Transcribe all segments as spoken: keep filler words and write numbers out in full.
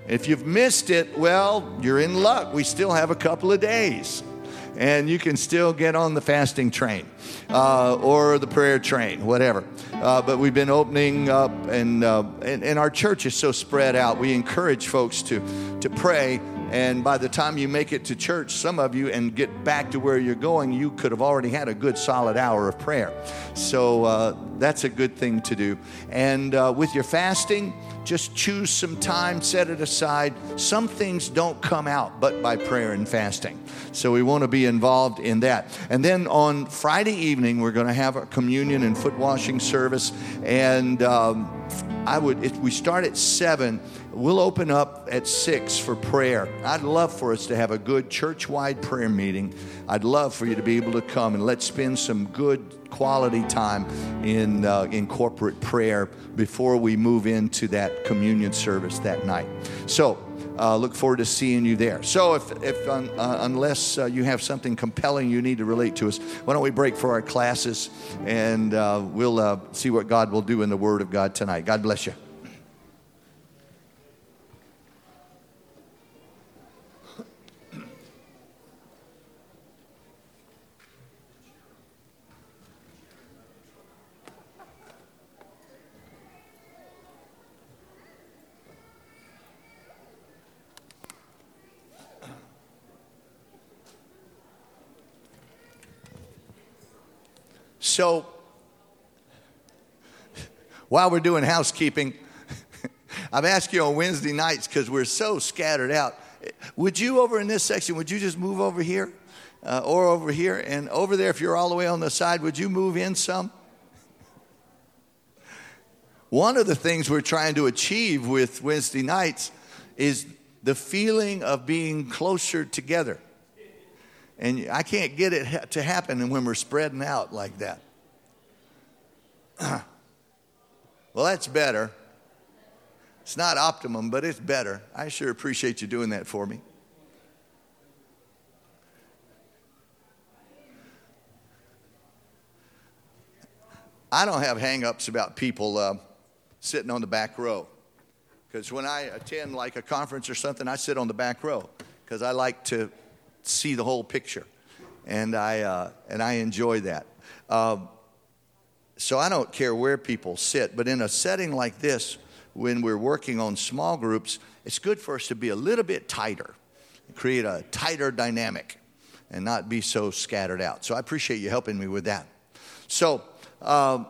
If you've missed it, well, you're in luck. We still have a couple of days. And you can still get on the fasting train uh, or the prayer train, whatever. Uh, but we've been opening up, and, uh, and and our church is so spread out. We encourage folks to to pray. And by the time you make it to church, some of you, and get back to where you're going, you could have already had a good solid hour of prayer. So uh, that's a good thing to do. And uh, with your fasting, just choose some time, set it aside. Some things don't come out but by prayer and fasting. So we want to be involved in that. And then on Friday evening, we're going to have a communion and foot washing service. And um, I would, if we start at seven, we'll open up at six for prayer. I'd love for us to have a good church-wide prayer meeting. I'd love for you to be able to come, and let's spend some good quality time in uh, in corporate prayer before we move into that communion service that night. So uh, look forward to seeing you there. So if, if um, uh, unless uh, you have something compelling you need to relate to us, why don't we break for our classes, and uh, we'll uh, see what God will do in the Word of God tonight. God bless you. So, while we're doing housekeeping, I've asked you on Wednesday nights because we're so scattered out. Would you, over in this section, would you just move over here uh, or over here? And over there, if you're all the way on the side, would you move in some? One of the things we're trying to achieve with Wednesday nights is the feeling of being closer together. And I can't get it to happen when we're spreading out like that. Well, that's better. It's not optimum, but it's better. I sure appreciate you doing that for me. I don't have hang-ups about people uh, sitting on the back row. Because when I attend like a conference or something, I sit on the back row because I like to see the whole picture, and I uh, and I enjoy that. Um, so I don't care where people sit, but in a setting like this, when we're working on small groups, it's good for us to be a little bit tighter, create a tighter dynamic, and not be so scattered out. So I appreciate you helping me with that. So um,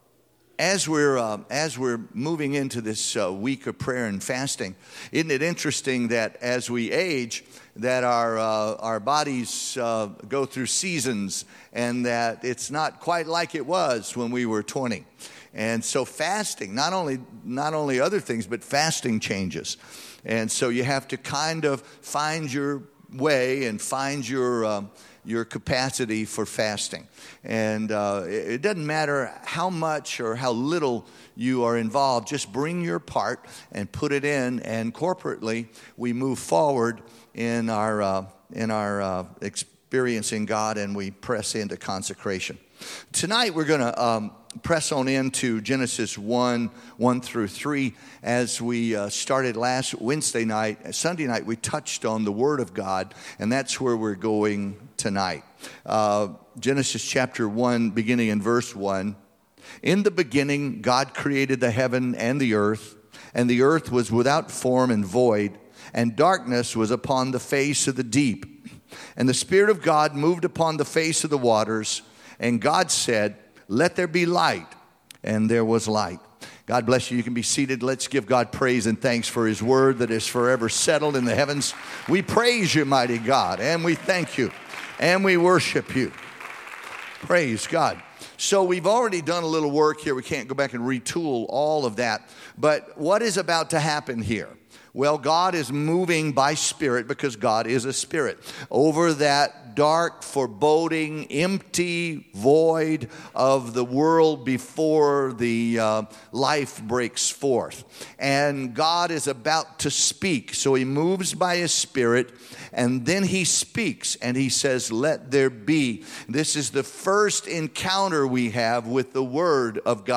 as we're uh, as we're moving into this uh, week of prayer and fasting, isn't it interesting that as we age, that our uh, our bodies uh, go through seasons, and that it's not quite like it was when we were twenty. And so fasting, not only not only other things, but fasting changes. And so you have to kind of find your way and find your um, your capacity for fasting. And uh, it, it doesn't matter how much or how little you are involved, just bring your part and put it in, and corporately we move forward in our uh, in our uh, experience in God, and we press into consecration. Tonight we're going to um, press on into Genesis one, one through three. As we uh, started last Wednesday night, Sunday night, we touched on the Word of God, and that's where we're going tonight. Uh, Genesis chapter one, beginning in verse one. In the beginning, God created the heaven and the earth, and the earth was without form and void, and darkness was upon the face of the deep. And the Spirit of God moved upon the face of the waters, and God said, "Let there be light," and there was light. God bless you. You can be seated. Let's give God praise and thanks for His word that is forever settled in the heavens. We praise you, mighty God, and we thank you, and we worship you. Praise God. So we've already done a little work here. We can't go back and retool all of that. But what is about to happen here? Well, God is moving by Spirit, because God is a Spirit, over that dark, foreboding, empty void of the world before the uh, life breaks forth. And God is about to speak. So He moves by His Spirit, and then He speaks, and He says, "Let there be." This is the first encounter we have with the Word of God.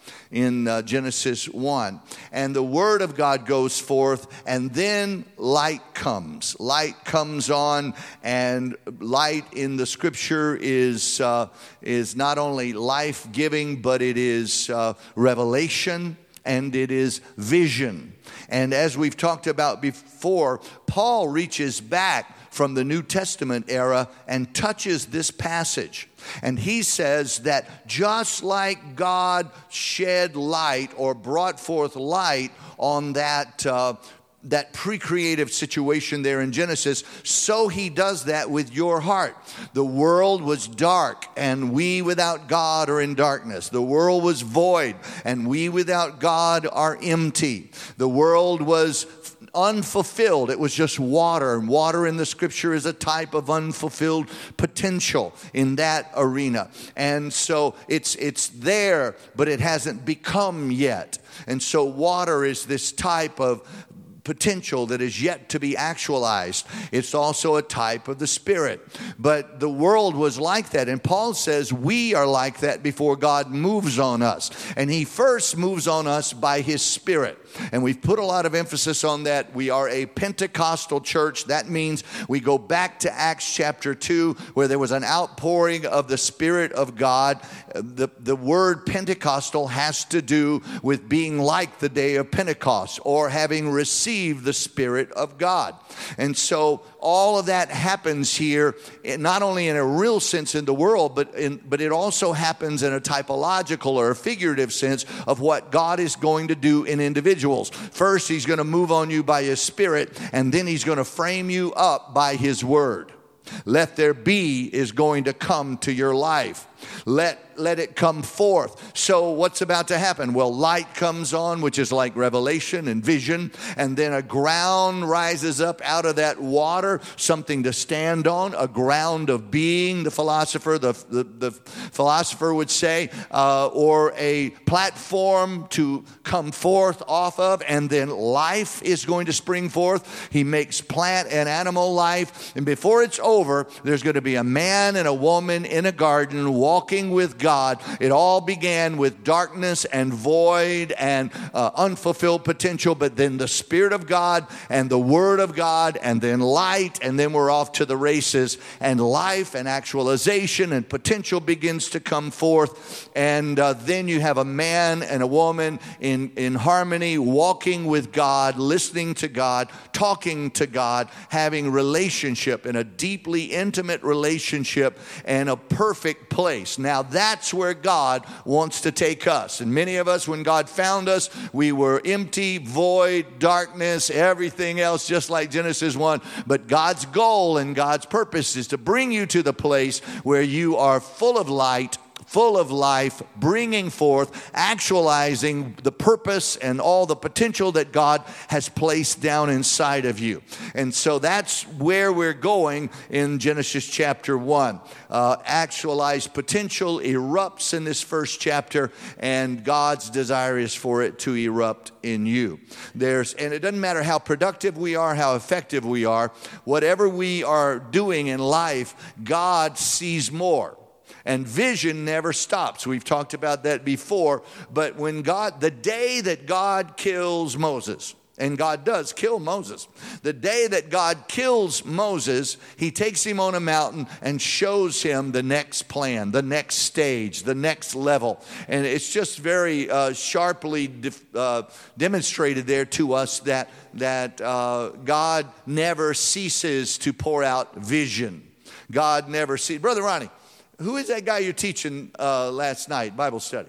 in uh, Genesis one. And the word of God goes forth, and then light comes. Light comes on, and light in the scripture is, uh, is not only life-giving, but it is uh, revelation, and it is vision. And as we've talked about before, Paul reaches back from the New Testament era and touches this passage. And he says that just like God shed light or brought forth light on that uh, that pre-creative situation there in Genesis, so he does that with your heart. The world was dark, and we without God are in darkness. The world was void, and we without God are empty. The world was unfulfilled. It was just water, and water in the scripture is a type of unfulfilled potential in that arena. And so it's it's there, but it hasn't become yet. And so water is this type of potential that is yet to be actualized. It's also a type of the Spirit. But the world was like that. And Paul says we are like that before God moves on us. And he first moves on us by his Spirit. And we've put a lot of emphasis on that. We are a Pentecostal church. That means we go back to Acts chapter two, where there was an outpouring of the Spirit of God. The, the word Pentecostal has to do with being like the day of Pentecost, or having received the Spirit of God. And so all of that happens here, not only in a real sense in the world, but in, but it also happens in a typological or a figurative sense of what God is going to do in individuals. First, he's going to move on you by his Spirit, and then he's going to frame you up by his word. Let there be is going to come to your life. Let let it come forth. So what's about to happen? Well, light comes on, which is like revelation and vision, and then a ground rises up out of that water, something to stand on, a ground of being, the philosopher, the, the, the philosopher would say, uh, or a platform to come forth off of, and then life is going to spring forth. He makes plant and animal life, and before it's over, there's going to be a man and a woman in a garden walking with God. It all began with darkness and void and uh, unfulfilled potential, but then the Spirit of God and the Word of God, and then light, and then we're off to the races, and life and actualization and potential begins to come forth, and uh, then you have a man and a woman in, in harmony, walking with God, listening to God, talking to God, having relationship in a deeply intimate relationship and a perfect place. Now that's where God wants to take us. And many of us, when God found us, we were empty, void, darkness, everything else, just like Genesis one. But God's goal and God's purpose is to bring you to the place where you are full of light, full of life, bringing forth, actualizing the purpose and all the potential that God has placed down inside of you. And so that's where we're going in Genesis chapter one. Uh, actualized potential erupts in this first chapter, and God's desire is for it to erupt in you. There's, and it doesn't matter how productive we are, how effective we are, whatever we are doing in life, God sees more. And vision never stops. We've talked about that before. But when God, the day that God kills Moses, and God does kill Moses, the day that God kills Moses, he takes him on a mountain and shows him the next plan, the next stage, the next level. And it's just very uh, sharply def- uh, demonstrated there to us that, that uh, God never ceases to pour out vision. God never ceases. Brother Ronnie, who is that guy you're teaching uh, last night, Bible study?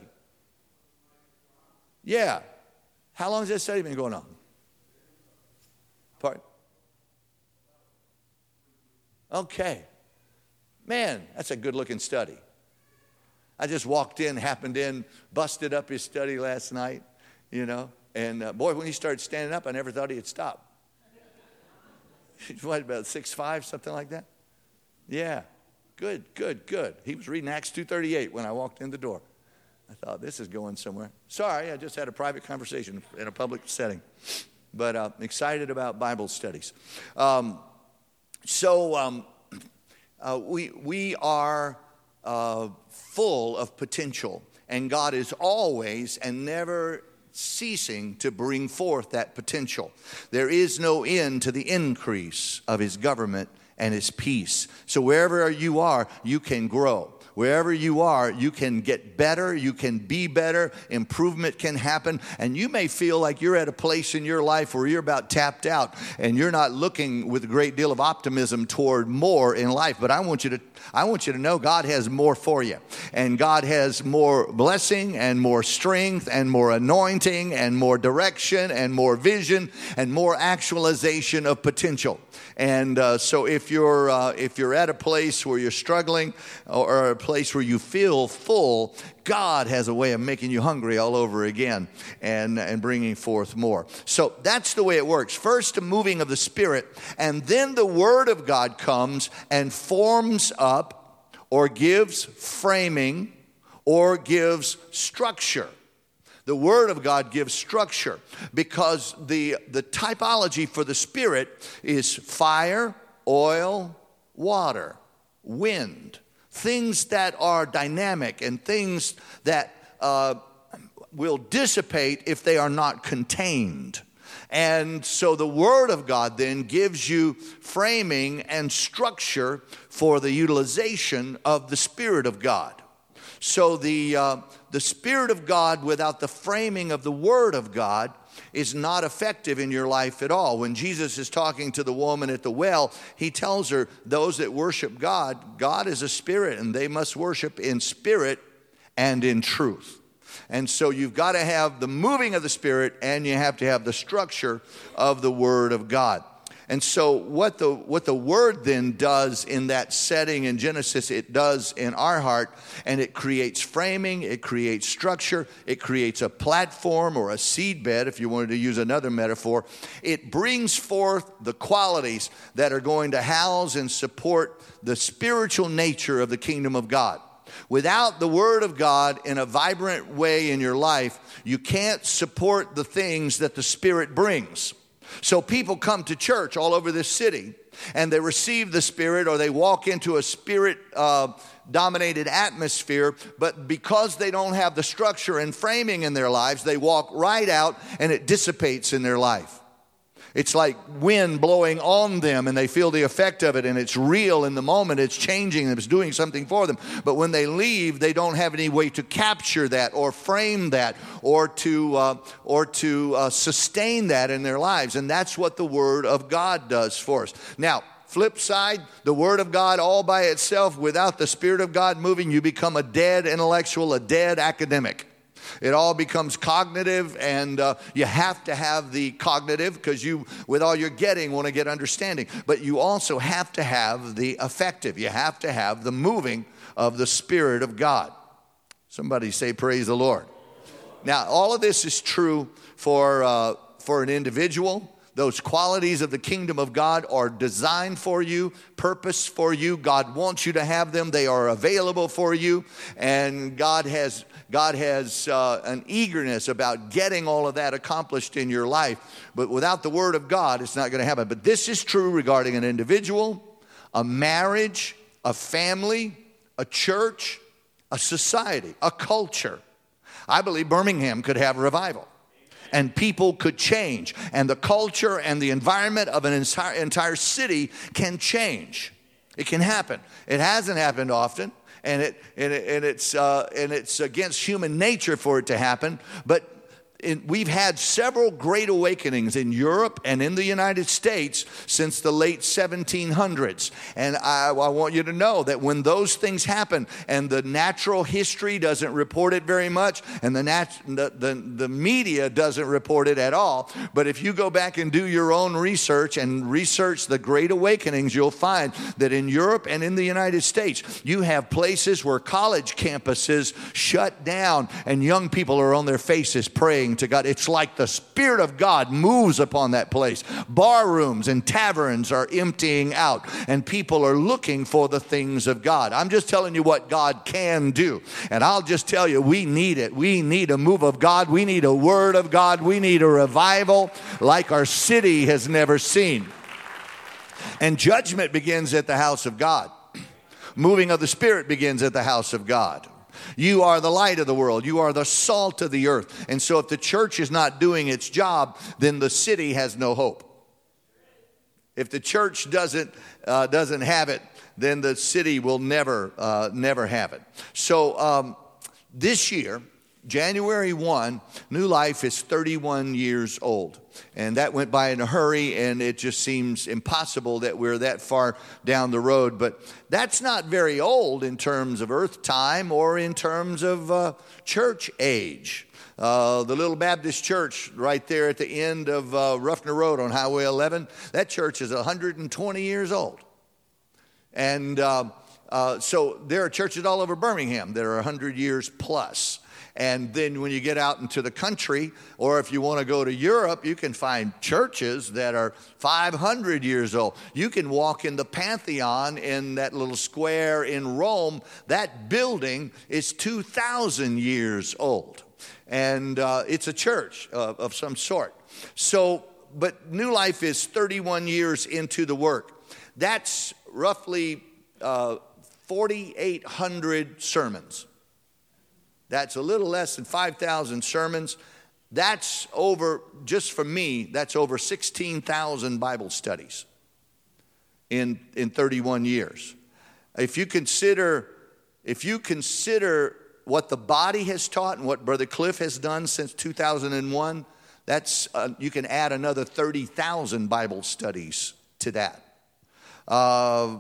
Yeah. How long has that study been going on? Pardon? Okay. Man, that's a good-looking study. I just walked in, happened in, busted up his study last night, you know. And, uh, boy, when he started standing up, I never thought he'd stop. What, about six five, something like that? Yeah. Good, good, good. He was reading Acts two thirty-eight when I walked in the door. I thought, this is going somewhere. Sorry, I just had a private conversation in a public setting. But I'm uh, excited about Bible studies. Um, so um, uh, we, we are uh, full of potential. And God is always and never ceasing to bring forth that potential. There is no end to the increase of his government and his peace. So wherever you are, you can grow. Wherever you are, you can get better, you can be better, improvement can happen, and you may feel like you're at a place in your life where you're about tapped out and you're not looking with a great deal of optimism toward more in life. But I want you to I want you to know God has more for you, and God has more blessing and more strength and more anointing and more direction and more vision and more actualization of potential. And uh, so if you're uh, if you're at a place where you're struggling or, or a place where you feel full, God has a way of making you hungry all over again and, and bringing forth more. So that's the way it works. First, a moving of the Spirit, and then the Word of God comes and forms up or gives framing or gives structure. The Word of God gives structure because the, the typology for the Spirit is fire, oil, water, wind. Things that are dynamic and things that uh, will dissipate if they are not contained. And so the Word of God then gives you framing and structure for the utilization of the Spirit of God. So the uh, the Spirit of God without the framing of the Word of God is not effective in your life at all. When Jesus is talking to the woman at the well, he tells her, those that worship God, God is a spirit, and they must worship in spirit and in truth. And so you've got to have the moving of the Spirit, and you have to have the structure of the Word of God. And so what the what the Word then does in that setting in Genesis, it does in our heart, and it creates framing, it creates structure, it creates a platform or a seed bed, if you wanted to use another metaphor. It brings forth the qualities that are going to house and support the spiritual nature of the kingdom of God. Without the Word of God in a vibrant way in your life, you can't support the things that the Spirit brings. So people come to church all over this city, and they receive the Spirit, or they walk into a Spirit-dominated uh, atmosphere, but because they don't have the structure and framing in their lives, they walk right out, and it dissipates in their life. It's like wind blowing on them, and they feel the effect of it, and it's real in the moment. It's changing them. It's doing something for them. But when they leave, they don't have any way to capture that or frame that or to uh, or to uh, sustain that in their lives. And that's what the Word of God does for us. Now, flip side, the Word of God all by itself, without the Spirit of God moving, you become a dead intellectual, a dead academic. It all becomes cognitive, and uh, you have to have the cognitive because you, with all you're getting, want to get understanding. But you also have to have the affective. You have to have the moving of the Spirit of God. Somebody say, praise the Lord. Now, all of this is true for, uh, for an individual. Those qualities of the kingdom of God are designed for you, purpose for you. God wants you to have them. They are available for you. And God has God has uh, an eagerness about getting all of that accomplished in your life. But without the Word of God, it's not going to happen. But this is true regarding an individual, a marriage, a family, a church, a society, a culture. I believe Birmingham could have a revival. And people could change. And the culture and the environment of an entire, entire city can change. It can happen. It hasn't happened often. And it and, it, and it's uh, and it's against human nature for it to happen. But in, we've had several great awakenings in Europe and in the United States since the late seventeen hundreds. And I, I want you to know that when those things happen, and the natural history doesn't report it very much, and the, nat- the, the, the media doesn't report it at all, but if you go back and do your own research and research the great awakenings, you'll find that in Europe and in the United States, you have places where college campuses shut down and young people are on their faces praying to God. It's like the Spirit of God moves upon that place. Bar rooms and taverns are emptying out, and people are looking for the things of God. I'm just telling you what God can do. And I'll just tell you, we need it. We need a move of God. We need a word of God. We need a revival like our city has never seen. And judgment begins at the house of God. Moving of the Spirit begins at the house of God. You are the light of the world. You are the salt of the earth. And so if the church is not doing its job, then the city has no hope. If the church doesn't uh, doesn't have it, then the city will never, uh, never have it. So um, this year, January first, New Life is thirty-one years old. And that went by in a hurry, and it just seems impossible that we're that far down the road. But that's not very old in terms of earth time or in terms of uh, church age. Uh, the Little Baptist Church right there at the end of uh, Ruffner Road on Highway eleven, that church is one hundred twenty years old. And uh, uh, so there are churches all over Birmingham that are one hundred years plus. And then when you get out into the country, or if you want to go to Europe, you can find churches that are five hundred years old. You can walk in the Pantheon in that little square in Rome. That building is two thousand years old. And uh, it's a church uh, of some sort. So, but New Life is thirty-one years into the work. That's roughly uh, forty-eight hundred sermons. That's a little less than five thousand sermons. That's over, just for me, that's over sixteen thousand Bible studies in, in thirty-one years. If you consider, if you consider what the body has taught and what Brother Cliff has done since two thousand one, that's, uh, you can add another thirty thousand Bible studies to that. Uh,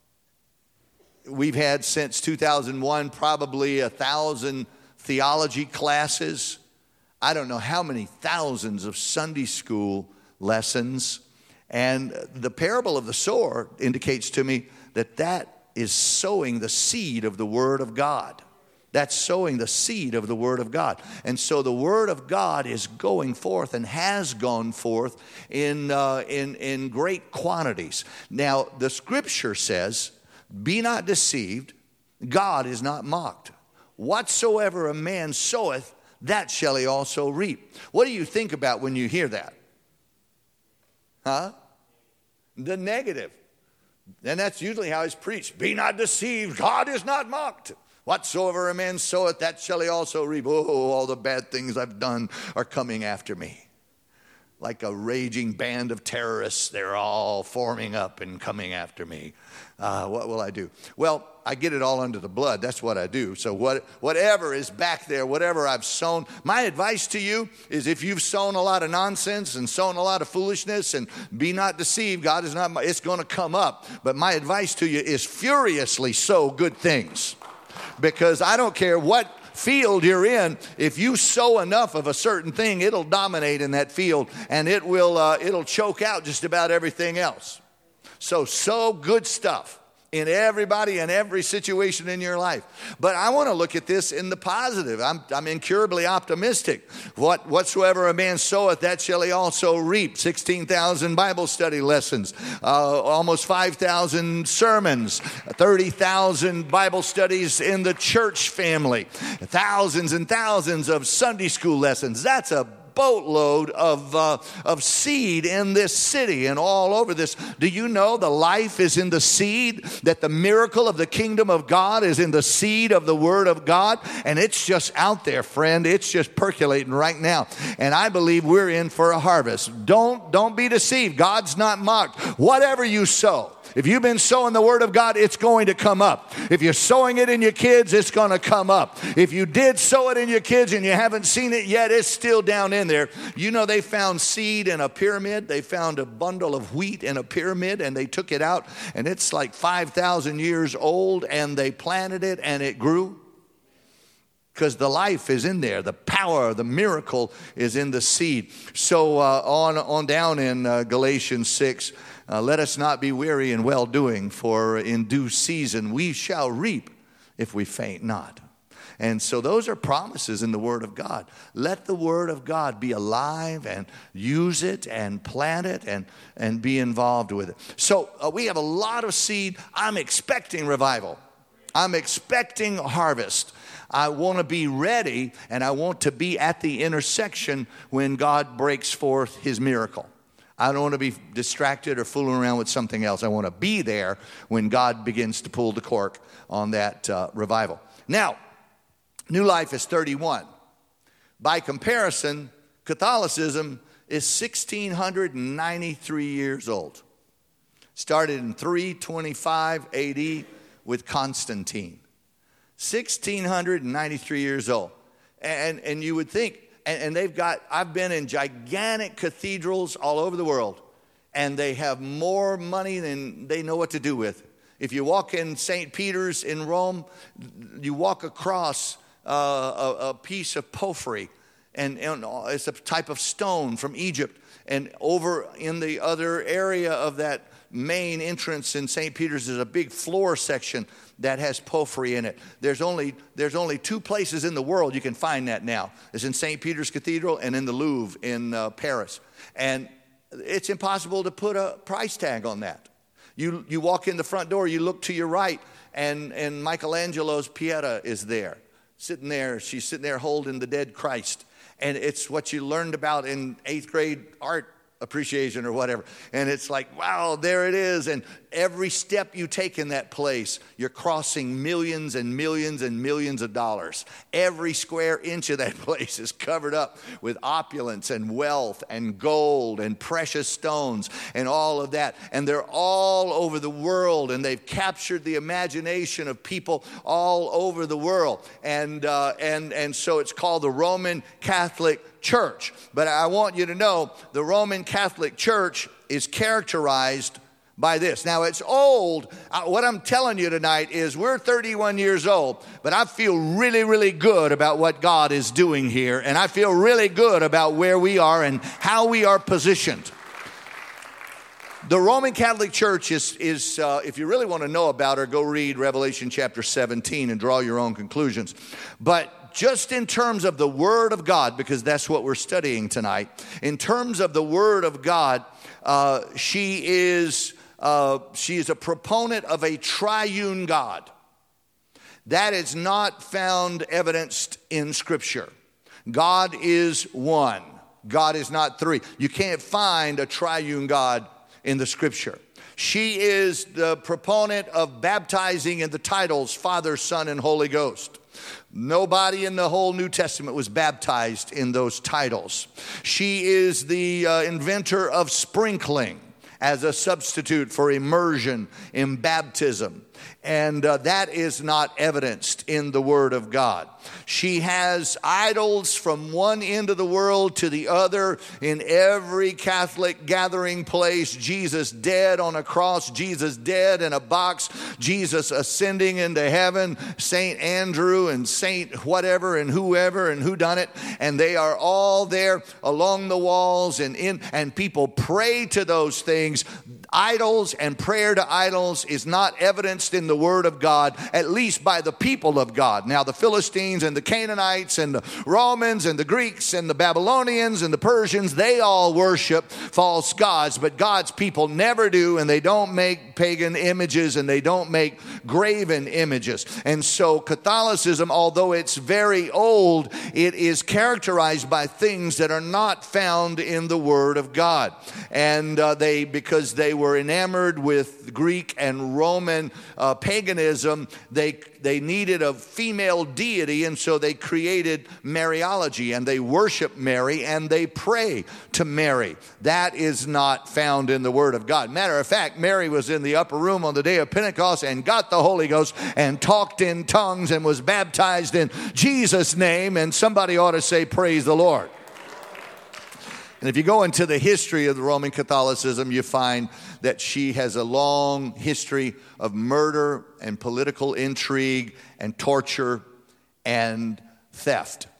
We've had since two thousand one probably a thousand theology classes. I don't know how many thousands of Sunday school lessons. And the parable of the sower indicates to me that that is sowing the seed of the Word of God. That's sowing the seed of the Word of God. And so the Word of God is going forth and has gone forth in, uh, in, in great quantities. Now, the Scripture says, be not deceived, God is not mocked. Whatsoever a man soweth, that shall he also reap. What do you think about when you hear that? Huh? The negative. And that's usually how it's preached. Be not deceived, God is not mocked. Whatsoever a man soweth, that shall he also reap. Oh, all the bad things I've done are coming after me. Like a raging band of terrorists, they're all forming up and coming after me. Uh, what will I do? Well, I get it all under the blood. That's what I do. So what, whatever is back there, whatever I've sown, my advice to you is if you've sown a lot of nonsense and sown a lot of foolishness, and be not deceived, God is not, it's going to come up. But my advice to you is furiously sow good things. Because I don't care what field you're in, if you sow enough of a certain thing, it'll dominate in that field, and it will uh, it'll choke out just about everything else. So sow good stuff in everybody and every situation in your life. But I want to look at this in the positive. I'm, I'm incurably optimistic. What whatsoever a man soweth, that shall he also reap. sixteen thousand Bible study lessons, uh, almost five thousand sermons, thirty thousand Bible studies in the church family, thousands and thousands of Sunday school lessons. That's a boatload of uh, of seed in this city and all over this. Do you know the life is in the seed? That the miracle of the kingdom of God is in the seed of the Word of God, and it's just out there, friend. It's just percolating right now, and I believe we're in for a harvest. Don't don't be deceived. God's not mocked. Whatever you sow. If you've been sowing the Word of God, it's going to come up. If you're sowing it in your kids, it's going to come up. If you did sow it in your kids and you haven't seen it yet, it's still down in there. You know, they found seed in a pyramid. They found a bundle of wheat in a pyramid, and they took it out, and it's like five thousand years old, and they planted it, and it grew. Because the life is in there. The power, the miracle is in the seed. So uh, on, on down in uh, Galatians six, Uh, let us not be weary in well-doing, for in due season we shall reap if we faint not. And so those are promises in the Word of God. Let the Word of God be alive and use it and plant it and, and be involved with it. So uh, we have a lot of seed. I'm expecting revival. I'm expecting harvest. I want to be ready, and I want to be at the intersection when God breaks forth His miracle. I don't want to be distracted or fooling around with something else. I want to be there when God begins to pull the cork on that uh, revival. Now, New Life is thirty-one. By comparison, Catholicism is one thousand six hundred ninety-three years old. Started in three twenty-five A D with Constantine. one thousand six hundred ninety-three years old. And, and you would think, and, and they've got, I've been in gigantic cathedrals all over the world, and they have more money than they know what to do with. If you walk in Saint Peter's in Rome, you walk across uh, a, a piece of porphyry, and, and it's a type of stone from Egypt. And over in the other area of that main entrance in Saint Peter's is a big floor section that has porphyry in it. There's only there's only two places in the world you can find that now. It's in Saint Peter's Cathedral and in the Louvre in uh, Paris. And it's impossible to put a price tag on that. You you walk in the front door, you look to your right, and, and Michelangelo's Pieta is there, sitting there. She's sitting there holding the dead Christ. And it's what you learned about in eighth grade art appreciation or whatever. And it's like, wow, there it is. And every step you take in that place, you're crossing millions and millions and millions of dollars. Every square inch of that place is covered up with opulence and wealth and gold and precious stones and all of that. And they're all over the world, and they've captured the imagination of people all over the world. And uh, and and so it's called the Roman Catholic Church. But I want you to know the Roman Catholic Church is characterized by this. Now, it's old. Uh, what I'm telling you tonight is we're thirty-one years old, but I feel really, really good about what God is doing here, and I feel really good about where we are and how we are positioned. The Roman Catholic Church is, is uh, if you really want to know about her, go read Revelation chapter seventeen and draw your own conclusions. But just in terms of the Word of God, because that's what we're studying tonight, in terms of the Word of God, uh, she is uh, she is a proponent of a triune God. That is not found evidenced in Scripture. God is one. God is not three. You can't find a triune God in the Scripture. She is the proponent of baptizing in the titles Father, Son, and Holy Ghost. Nobody in the whole New Testament was baptized in those titles. She is the uh, inventor of sprinkling as a substitute for immersion in baptism. And uh, that is not evidenced in the Word of God. She has idols from one end of the world to the other in every Catholic gathering place. Jesus dead on a cross, Jesus dead in a box, Jesus ascending into heaven, Saint Andrew and Saint whatever and whoever and who done it. And they are all there along the walls, and in and people pray to those things. Idols and prayer to idols is not evidenced in the Word of God, at least by the people of God. Now, the Philistines and the Canaanites and the Romans and the Greeks and the Babylonians and the Persians, they all worship false gods, but God's people never do, and they don't make pagan images and they don't make graven images. And so Catholicism, although it's very old, it is characterized by things that are not found in the Word of God. And uh, they, because they were enamored with Greek and Roman uh, paganism, they they needed a female deity, and so they created Mariology, and they worship Mary and they pray to Mary. That is not found in the Word of God. Matter of fact, Mary was in the upper room on the day of Pentecost and got the Holy Ghost and talked in tongues and was baptized in Jesus' name, and somebody ought to say, praise the Lord. And if you go into the history of the Roman Catholicism, you find that she has a long history of murder and political intrigue and torture and theft.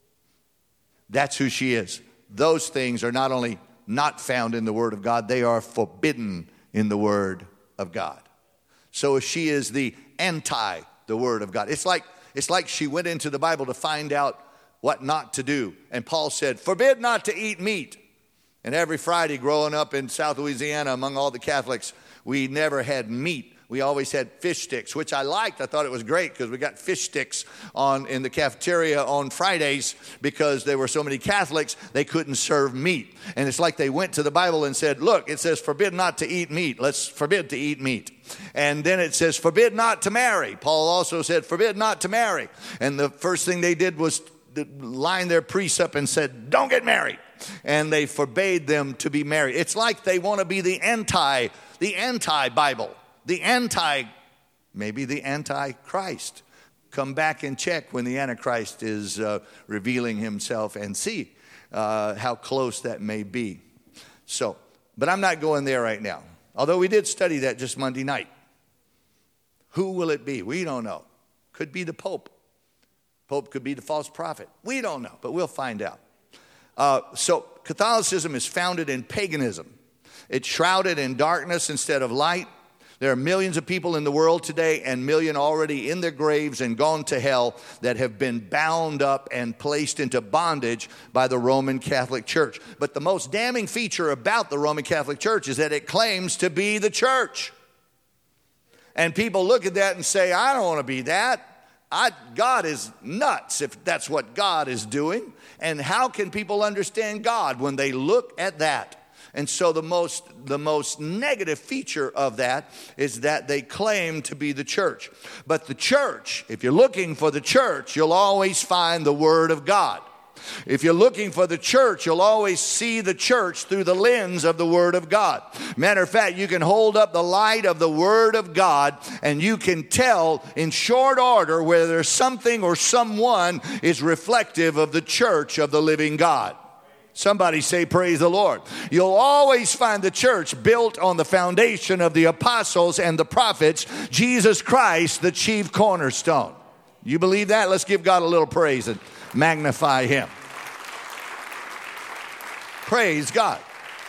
That's who she is. Those things are not only not found in the Word of God, they are forbidden in the Word of God. So she is the anti the Word of God. It's like, it's like she went into the Bible to find out what not to do. And Paul said, forbid not to eat meat. And every Friday growing up in South Louisiana among all the Catholics, we never had meat We always had fish sticks, which I liked. I thought it was great because we got fish sticks on in the cafeteria on Fridays because there were so many Catholics, they couldn't serve meat. And it's like they went to the Bible and said, look, it says forbid not to eat meat. Let's forbid to eat meat. And then it says forbid not to marry. Paul also said forbid not to marry. And the first thing they did was line their priests up and said, don't get married. And they forbade them to be married. It's like they want to be the anti, the anti-Bible. The anti, maybe the anti-Christ. Come back and check when the Antichrist is uh, revealing himself and see uh, how close that may be. So, but I'm not going there right now. Although we did study that just Monday night. Who will it be? We don't know. Could be the Pope. Pope could be the false prophet. We don't know, but we'll find out. Uh, so Catholicism is founded in paganism. It's shrouded in darkness instead of light. There are millions of people in the world today and million already in their graves and gone to hell that have been bound up and placed into bondage by the Roman Catholic Church. But the most damning feature about the Roman Catholic Church is that it claims to be the church. And people look at that and say, I don't want to be that. I, God is nuts if that's what God is doing. And how can people understand God when they look at that? And so the most, the most negative feature of that is that they claim to be the church. But the church, if you're looking for the church, you'll always find the Word of God. If you're looking for the church, you'll always see the church through the lens of the Word of God. Matter of fact, you can hold up the light of the Word of God and you can tell in short order whether something or someone is reflective of the church of the living God. Somebody say, praise the Lord. You'll always find the church built on the foundation of the apostles and the prophets, Jesus Christ, the chief cornerstone. You believe that? Let's give God a little praise and magnify Him. Praise God.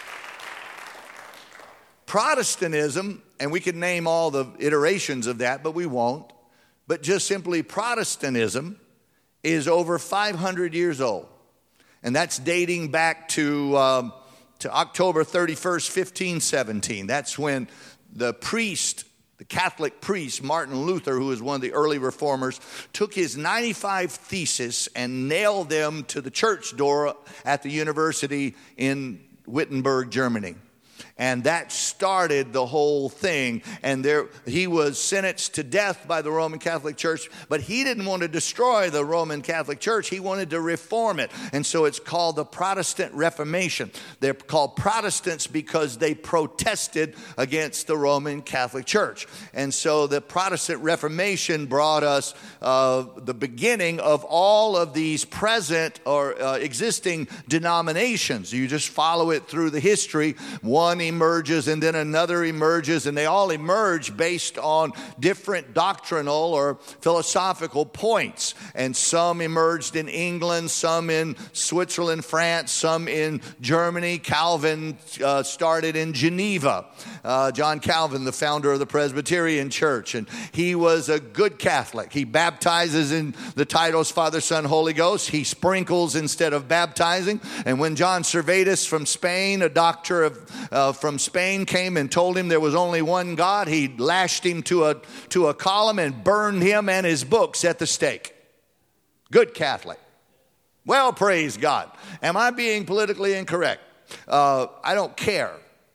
Protestantism, and we could name all the iterations of that, but we won't. But just simply Protestantism is over five hundred years old. And that's dating back to, um, to October thirty-first, fifteen seventeen. That's when the priest, the Catholic priest, Martin Luther, who was one of the early reformers, took his ninety-five theses and nailed them to the church door at the university in Wittenberg, Germany. And that started the whole thing. And there, he was sentenced to death by the Roman Catholic Church. But he didn't want to destroy the Roman Catholic Church. He wanted to reform it. And so it's called the Protestant Reformation. They're called Protestants because they protested against the Roman Catholic Church. And so the Protestant Reformation brought us uh, the beginning of all of these present or uh, existing denominations. You just follow it through the history. One emerges and then another emerges, and they all emerge based on different doctrinal or philosophical points. And some emerged in England, some in Switzerland, France, some in Germany. Calvin uh, started in Geneva. Uh, John Calvin, the founder of the Presbyterian Church, and he was a good Catholic. He baptizes in the titles Father, Son, Holy Ghost. He sprinkles instead of baptizing. And when John Servetus from Spain, a doctor of uh, from Spain, came and told him there was only one God, he lashed him to a, to a column and burned him and his books at the stake. Good Catholic. Well, praise God. Am I being politically incorrect? Uh, I don't care.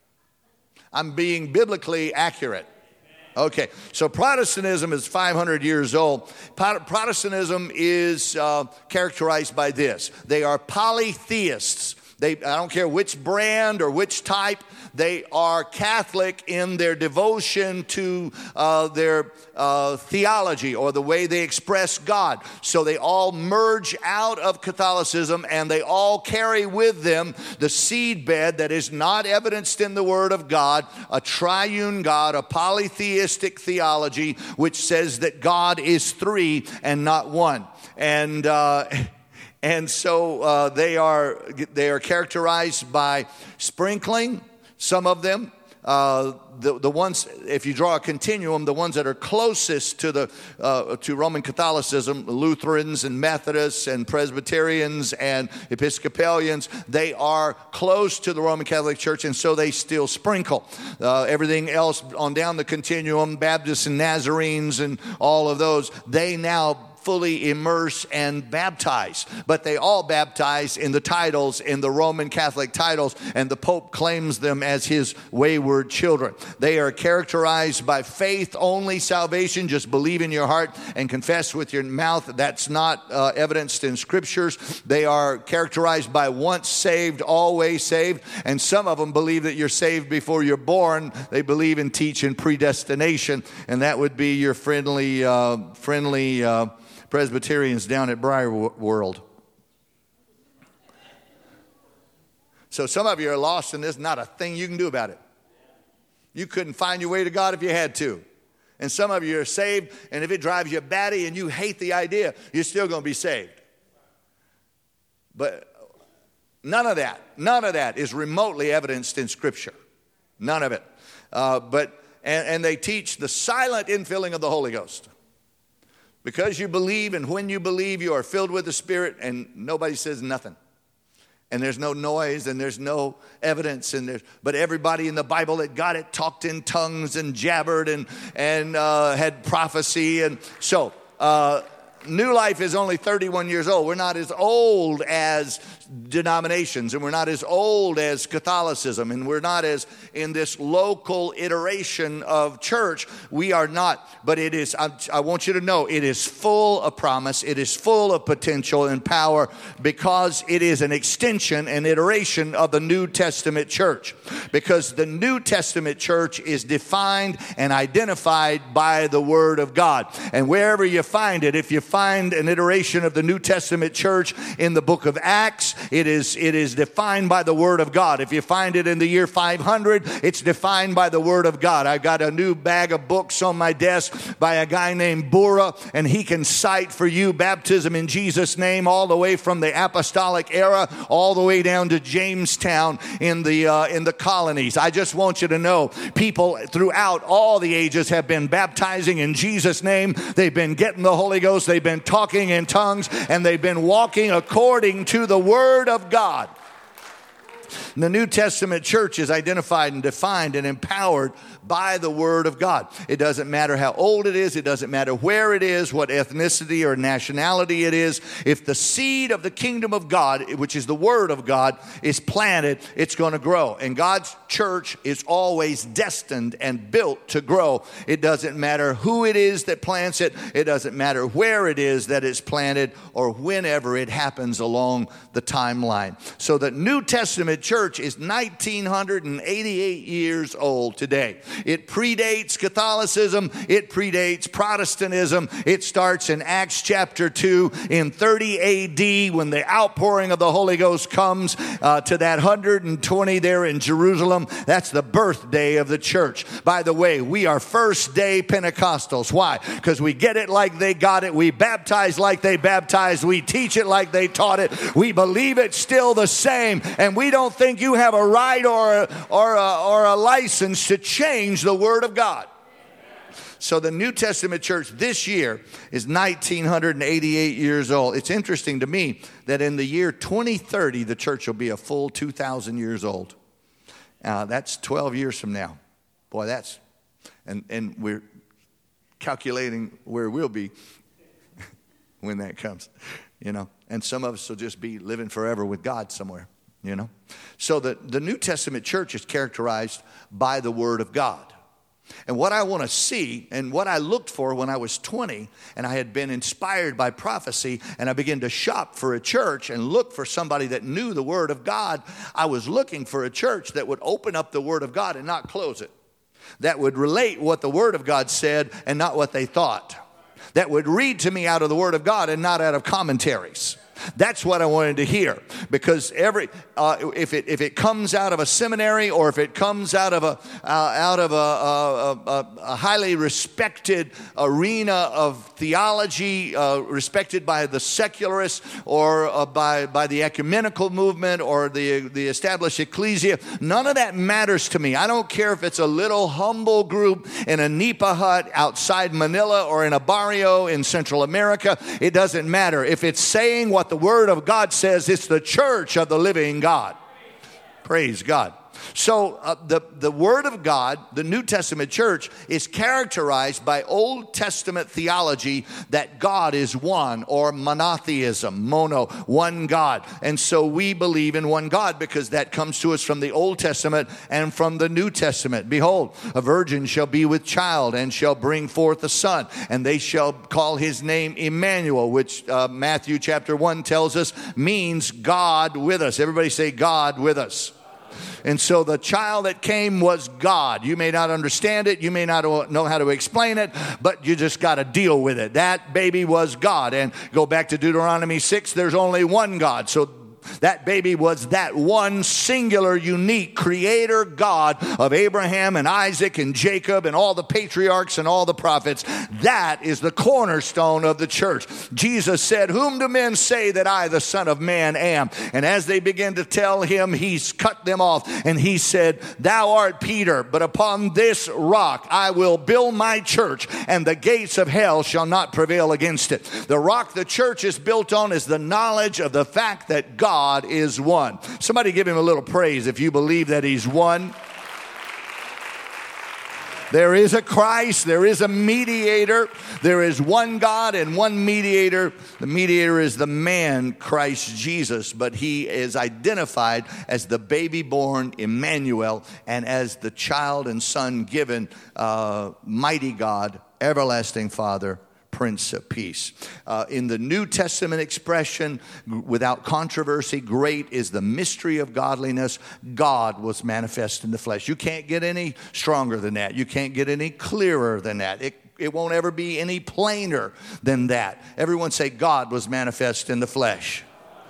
I'm being biblically accurate. Okay, so Protestantism is five hundred years old. Protestantism is uh, characterized by this. They are polytheists. They, I don't care which brand or which type, they are Catholic in their devotion to uh, their uh, theology or the way they express God. So they all merge out of Catholicism and they all carry with them the seedbed that is not evidenced in the Word of God, a triune God, a polytheistic theology, which says that God is three and not one. And uh And so uh, they are they are characterized by sprinkling, some of them, uh, the, the ones, if you draw a continuum, the ones that are closest to the uh, to Roman Catholicism, Lutherans and Methodists and Presbyterians and Episcopalians, they are close to the Roman Catholic Church, and so they still sprinkle. Uh, everything else on down the continuum, Baptists and Nazarenes and all of those, they now fully immerse and baptize. But they all baptize in the titles, in the Roman Catholic titles, and the Pope claims them as his wayward children. They are characterized by faith-only salvation. Just believe in your heart and confess with your mouth. That's not uh, evidenced in scriptures. They are characterized by once saved, always saved. And some of them believe that you're saved before you're born. They believe and teach in predestination. And that would be your friendly, uh, friendly, uh, Presbyterians down at Briar World. So some of you are lost, and there's not a thing you can do about it. You couldn't find your way to God if you had to. And some of you are saved, and if it drives you batty and you hate the idea, you're still going to be saved. But none of that, none of that is remotely evidenced in Scripture. None of it. Uh, but and, and they teach the silent infilling of the Holy Ghost. Because you believe, and when you believe, you are filled with the Spirit, and nobody says nothing. And there's no noise, and there's no evidence, and there's, but everybody in the Bible that got it talked in tongues and jabbered and, and uh, had prophecy. And so, uh, New Life is only thirty-one years old. We're not as old as denominations, and we're not as old as Catholicism, and we're not as in this local iteration of church. We are not, but it is, I, I want you to know, it is full of promise. It is full of potential and power because it is an extension and iteration of the New Testament church. Because the New Testament church is defined and identified by the Word of God. And wherever you find it, if you find an iteration of the New Testament church in the book of Acts, it is, it is defined by the Word of God. If you find it in the year five hundred, it's defined by the Word of God. I got a new bag of books on my desk by a guy named Bura, and he can cite for you baptism in Jesus' name all the way from the apostolic era all the way down to Jamestown in the, uh, in the colonies. I just want you to know, people throughout all the ages have been baptizing in Jesus' name. They've been getting the Holy Ghost. They've been talking in tongues, and they've been walking according to the Word of God. The New Testament church is identified and defined and empowered by the Word of God. It doesn't matter how old it is. It doesn't matter where it is, what ethnicity or nationality it is. If the seed of the kingdom of God, which is the Word of God, is planted, it's going to grow. And God's church is always destined and built to grow. It doesn't matter who it is that plants it. It doesn't matter where it is that it's planted or whenever it happens along the timeline. So the New Testament church is nineteen eighty-eight years old today. It predates Catholicism. It predates Protestantism. It starts in Acts chapter two in thirty A D when the outpouring of the Holy Ghost comes uh, to that one hundred twenty there in Jerusalem. That's the birthday of the church. By the way, we are first day Pentecostals. Why? Because we get it like they got it. We baptize like they baptized. We teach it like they taught it. We believe it's still the same. And we don't think you have a right or a, or a, or a license to change the Word of God. So the New Testament church this year is nineteen eighty-eight years old. It's interesting to me that in the year twenty thirty, the church will be a full two thousand years old. Uh, that's twelve years from now. Boy, that's, and, and we're calculating where we'll be when that comes, you know. And some of us will just be living forever with God somewhere. You know, so the, the New Testament church is characterized by the Word of God. And what I want to see and what I looked for when I was twenty and I had been inspired by prophecy and I began to shop for a church and look for somebody that knew the Word of God, I was looking for a church that would open up the Word of God and not close it. That would relate what the Word of God said and not what they thought. That would read to me out of the Word of God and not out of commentaries. That's what I wanted to hear, because every uh, if it if it comes out of a seminary, or if it comes out of a uh, out of a, a, a, a highly respected arena of theology, uh, respected by the secularists, or uh, by by the ecumenical movement, or the the established ecclesia, none of that matters to me. I don't care if it's a little humble group in a nipa hut outside Manila or in a barrio in Central America. It doesn't matter. If it's saying what the Word of God says, it's the church of the living God. Praise God. So uh, the, the Word of God, the New Testament church, is characterized by Old Testament theology that God is one, or monotheism, mono, one God. And so we believe in one God because that comes to us from the Old Testament and from the New Testament. Behold, a virgin shall be with child and shall bring forth a son, and they shall call his name Emmanuel, which uh, Matthew chapter one tells us means God with us. Everybody say God with us. And so the child that came was God. You may not understand it. You may not know how to explain it, but you just got to deal with it. That baby was God. And go back to Deuteronomy six, there's only one God. So that baby was that one singular, unique creator God of Abraham and Isaac and Jacob and all the patriarchs and all the prophets. That is the cornerstone of the church. Jesus said, "Whom do men say that I, the Son of Man, am?" And as they began to tell him, he's cut them off. And he said, "Thou art Peter, but upon this rock I will build my church, and the gates of hell shall not prevail against it." The rock the church is built on is the knowledge of the fact that God God is one. Somebody give him a little praise if you believe that he's one. There is a Christ, there is a mediator, there is one God and one mediator. The mediator is the man, Christ Jesus, but he is identified as the baby born Emmanuel and as the child and son given, uh, mighty God, everlasting Father, Prince of Peace. Uh, in the New Testament expression, without controversy, great is the mystery of godliness. God was manifest in the flesh. You can't get any stronger than that. You can't get any clearer than that. It, it won't ever be any plainer than that. Everyone say, God was manifest in the flesh.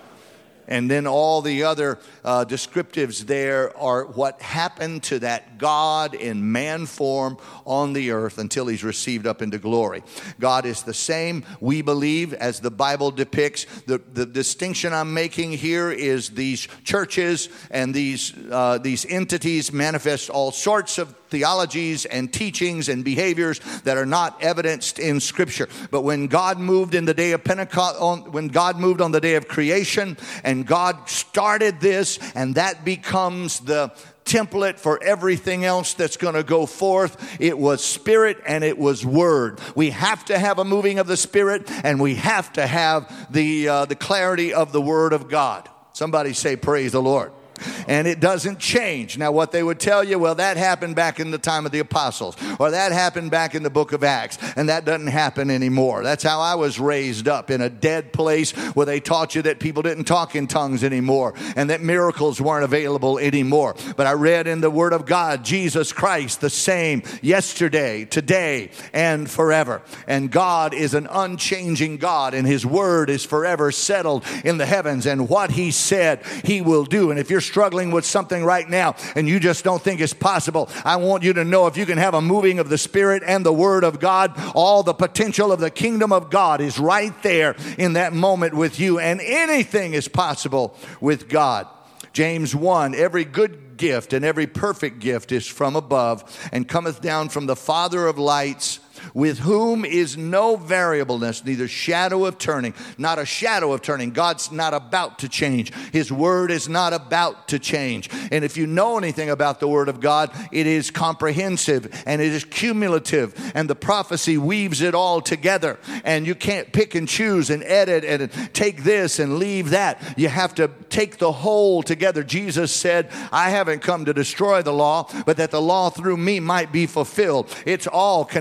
And then all the other uh, descriptives there are what happened to that God in man form on the earth until he's received up into glory. God is the same, we believe, as the Bible depicts. The, the distinction I'm making here is these churches and these, uh, these entities manifest all sorts of theologies and teachings and behaviors that are not evidenced in Scripture. But when God moved in the day of Pentecost, on, when God moved on the day of creation, and God started this, and that becomes the template for everything else that's going to go forth. It was Spirit and it was Word. We have to have a moving of the Spirit, and we have to have the uh, the clarity of the Word of God. Somebody say, praise the Lord. And it doesn't change. Now, what they would tell you, well, that happened back in the time of the apostles, or that happened back in the book of Acts, and that doesn't happen anymore. That's how I was raised up, in a dead place where they taught you that people didn't talk in tongues anymore and that miracles weren't available anymore. But I read in the Word of God, Jesus Christ, the same yesterday, today, and forever. And God is an unchanging God, and His Word is forever settled in the heavens. And what He said, He will do. And if you're struggling with something right now and you just don't think it's possible, I want you to know, if you can have a moving of the Spirit and the Word of God, all the potential of the kingdom of God is right there in that moment with you, and anything is possible with God. James one, every good gift and every perfect gift is from above and cometh down from the Father of lights, with whom is no variableness, neither shadow of turning. Not a shadow of turning. God's not about to change. His Word is not about to change. And if you know anything about the Word of God, it is comprehensive and it is cumulative. And the prophecy weaves it all together. And you can't pick and choose and edit and take this and leave that. You have to take the whole together. Jesus said, I haven't come to destroy the law, but that the law through me might be fulfilled. It's all connected together.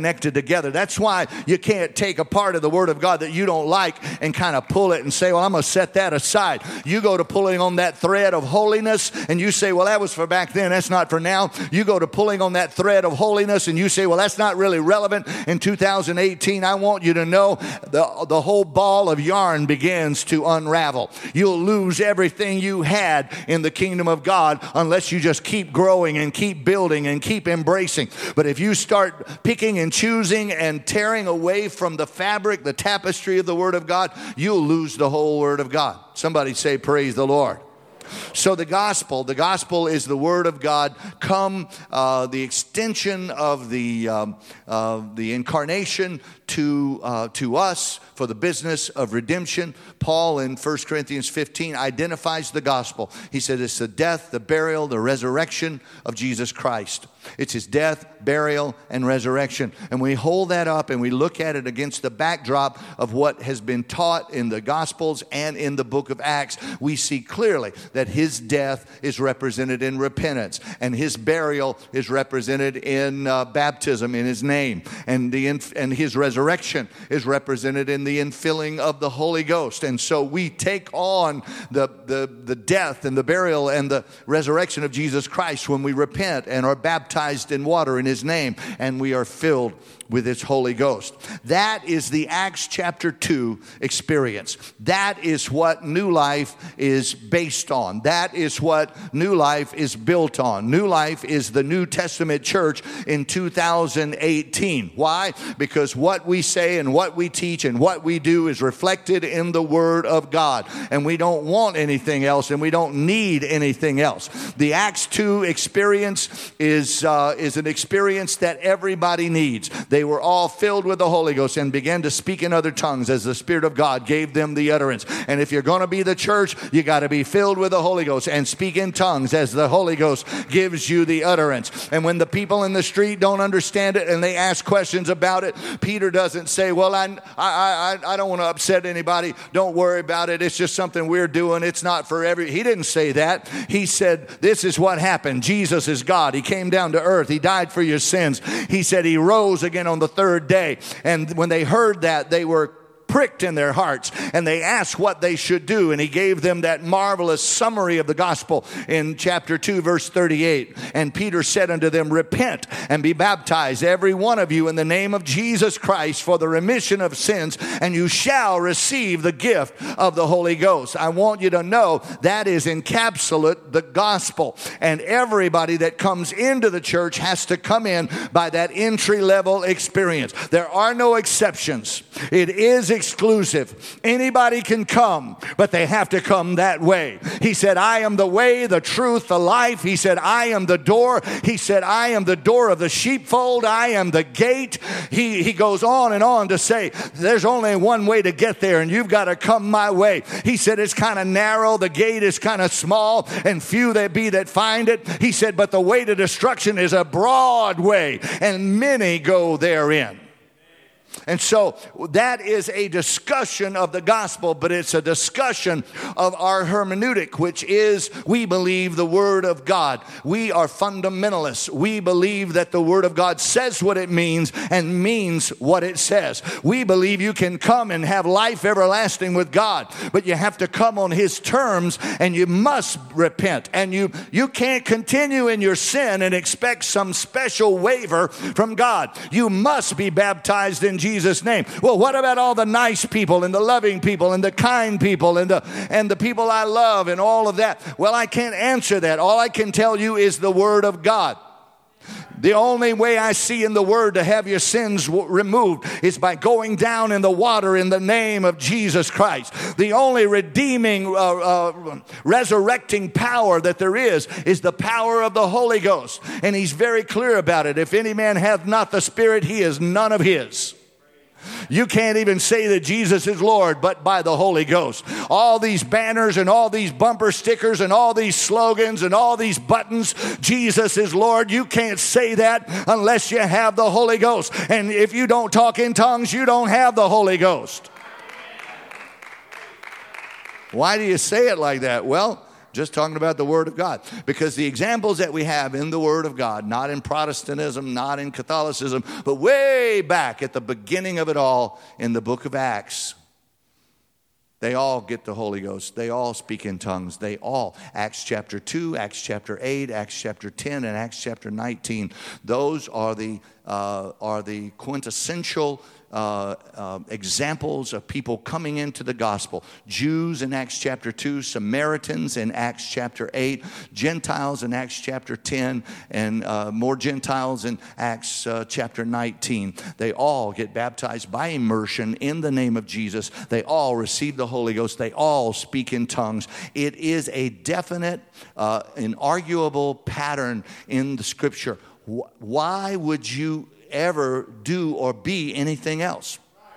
together. That's why you can't take a part of the Word of God that you don't like and kind of pull it and say, well, I'm going to set that aside. You go to pulling on that thread of holiness and you say, well, that was for back then. That's not for now. You go to pulling on that thread of holiness and you say, well, that's not really relevant in two thousand eighteen. I want you to know the, the whole ball of yarn begins to unravel. You'll lose everything you had in the kingdom of God unless you just keep growing and keep building and keep embracing. But if you start picking and choosing and tearing away from the fabric, the tapestry of the Word of God, you'll lose the whole Word of God. Somebody say, praise the Lord. So the gospel, the gospel is the Word of God come, uh, the extension of the um, uh, the incarnation to uh, to us for the business of redemption. Paul in First Corinthians fifteen identifies the gospel. He said it's the death, the burial, the resurrection of Jesus Christ. It's his death, burial, and resurrection. And we hold that up and we look at it against the backdrop of what has been taught in the Gospels and in the book of Acts. We see clearly that his death is represented in repentance and his burial is represented in uh, baptism in his name. And, the inf- and his resurrection is represented in the infilling of the Holy Ghost. And so we take on the, the, the death and the burial and the resurrection of Jesus Christ when we repent and are baptized baptized in water in his name, and we are filled with his Holy Ghost. That is the Acts chapter two experience. That is what New Life is based on. That is what New Life is built on. New Life is the New Testament church in two thousand eighteen. Why? Because what we say and what we teach and what we do is reflected in the Word of God. And we don't want anything else, and we don't need anything else. The Acts two experience is, uh, is an experience that everybody needs. They were all filled with the Holy Ghost and began to speak in other tongues as the Spirit of God gave them the utterance. And if you're going to be the church, you got to be filled with the Holy Ghost and speak in tongues as the Holy Ghost gives you the utterance. And when the people in the street don't understand it and they ask questions about it, Peter doesn't say, well, I, I, I, I don't want to upset anybody. Don't worry about it. It's just something we're doing. It's not for every... He didn't say that. He said, this is what happened. Jesus is God. He came down to earth. He died for your sins. He said he rose again on the third day. And when they heard that, they were pricked in their hearts and they asked what they should do, and he gave them that marvelous summary of the gospel in chapter two verse thirty-eight. And Peter said unto them, repent and be baptized every one of you in the name of Jesus Christ for the remission of sins, and you shall receive the gift of the Holy Ghost. I want you to know that is encapsulate the gospel, and everybody that comes into the church has to come in by that entry level experience. There are no exceptions. It is exclusive. Anybody can come, but they have to come that way. He said, I am the way, the truth, the life. He said, I am the door. He said, I am the door of the sheepfold. I am the gate. He, he goes on and on to say, there's only one way to get there, and you've got to come my way. He said, it's kind of narrow. The gate is kind of small, and few there be that find it. He said, but the way to destruction is a broad way, and many go therein. And so that is a discussion of the gospel, but it's a discussion of our hermeneutic, which is we believe the Word of God. We are fundamentalists. We believe that the Word of God says what it means and means what it says. We believe you can come and have life everlasting with God, but you have to come on His terms, and you must repent. And you, you can't continue in your sin and expect some special waiver from God. You must be baptized in Jesus' name. Well, what about all the nice people and the loving people and the kind people and the and the people I love and all of that? Well, I can't answer that. All I can tell you is the Word of God. The only way I see in the Word to have your sins w- removed is by going down in the water in the name of Jesus Christ. The only redeeming, uh, uh, resurrecting power that there is is the power of the Holy Ghost. And He's very clear about it. If any man hath not the Spirit, he is none of His. You can't even say that Jesus is Lord but by the Holy Ghost. All these banners and all these bumper stickers and all these slogans and all these buttons, Jesus is Lord, you can't say that unless you have the Holy Ghost. And if you don't talk in tongues, you don't have the Holy Ghost. Why do you say it like that? Well, just talking about the Word of God. Because the examples that we have in the Word of God, not in Protestantism, not in Catholicism, but way back at the beginning of it all in the book of Acts, they all get the Holy Ghost. They all speak in tongues. They all. Acts chapter two, Acts chapter eight, Acts chapter ten, and Acts chapter nineteen. Those are the, uh, are the quintessential Uh, uh, examples of people coming into the gospel. Jews in Acts chapter two, Samaritans in Acts chapter eight, Gentiles in Acts chapter ten, and uh, more Gentiles in Acts uh, chapter nineteen. They all get baptized by immersion in the name of Jesus. They all receive the Holy Ghost. They all speak in tongues. It is a definite, uh, inarguable pattern in the Scripture. Why would you ever do or be anything else?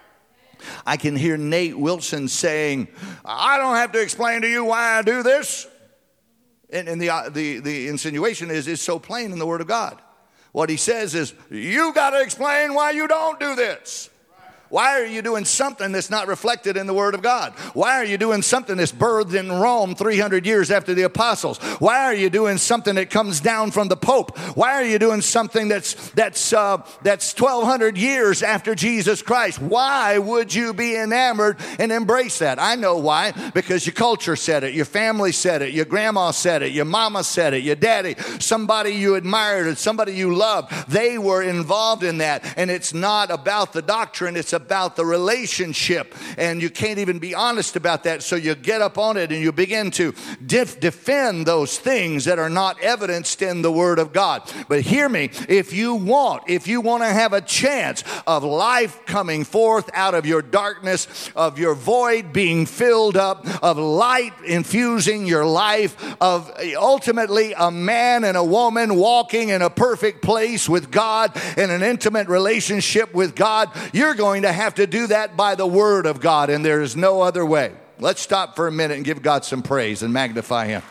I can hear Nate Wilson saying, I don't have to explain to you why I do this. And, and the, the, the insinuation is, is so plain in the Word of God. What he says is, you got to explain why you don't do this. Why are you doing something that's not reflected in the Word of God? Why are you doing something that's birthed in Rome three hundred years after the apostles? Why are you doing something that comes down from the Pope? Why are you doing something that's that's uh, that's twelve hundred years after Jesus Christ? Why would you be enamored and embrace that? I know why. Because your culture said it, your family said it, your grandma said it, your mama said it, your daddy, somebody you admired, somebody you loved. They were involved in that. And it's not about the doctrine, it's about the relationship, and you can't even be honest about that, so you get up on it and you begin to def- defend those things that are not evidenced in the Word of God. But hear me, if you want, if you want to have a chance of life coming forth out of your darkness, of your void being filled up, of light infusing your life, of ultimately a man and a woman walking in a perfect place with God, in an intimate relationship with God, you're going to have to do that by the Word of God, and there is no other way. Let's stop for a minute and give God some praise and magnify Him.